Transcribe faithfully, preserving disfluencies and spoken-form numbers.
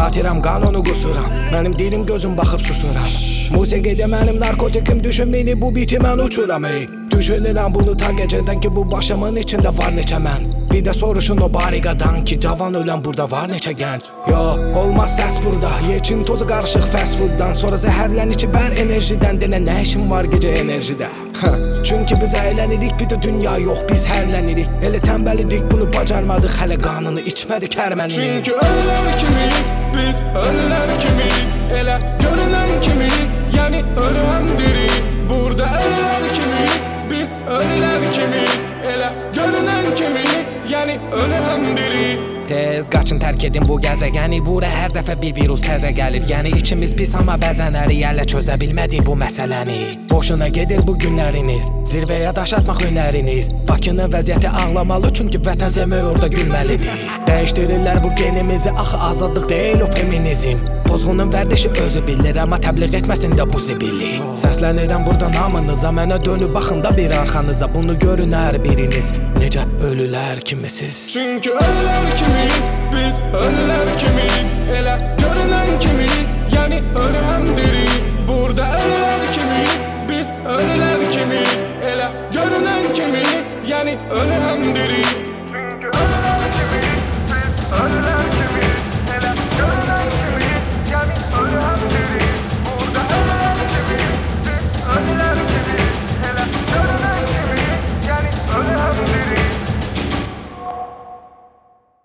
Qatıram qanunu qusuram, mənim dilim gözüm baxıb susuram. Musiqidə mənim narkotikim düşünməni bu biti mən uçuram ey. Düşünürəm bunu ta gecədən ki bu başımın içində var neçə mən. Bir də soruşun o bariqadan ki cavan ölən burada var neçə gənc. Yo, olmaz səs burada, yeçin tozu qarışıq fast fooddan. Sonra zəhərlənir ki bər enerjidən, denə nə işin var gecə enerjidə. Çünki biz əylənirik, bir də dünya yox, biz hərlənirik. Elə tənbəlidik, bunu bacarmadıq, hələ qanını içmədik hərmənini. Çünki ölülər kimiyik, biz ölülər kimiyik. Elə görünən kimiyik, yəni ölən dirik. Burada ölülər kimiyik, biz ölülər kimiyik. Elə görünən kimiyik, yəni ölən dirik. Tez qaçın tərk edin bu gəzəgəni. Bura hər dəfə bir virus təzə gəlir. Yəni içimiz pis amma bəzən əriyərlə çözə bilmədik bu məsələni. Boşuna gedir bu günləriniz, zirvəyə daş atmaq hünəriniz. Bakının vəziyyəti ağlamalı, çünki vətən sevmək orada gülməlidir. Dəyişdirirlər bu genimizi, axı azadlıq deyil o feminizm. Pozğunun vərdişi özü bilir, amma təbliğ etməsin də bu zibili. Səslənirəm burada namınıza, mənə dönüb baxın da bir arxanıza. Bunu görün hər biriniz, necə ölülər kimisiz. Çünki ölülər kimiyik, biz ölülər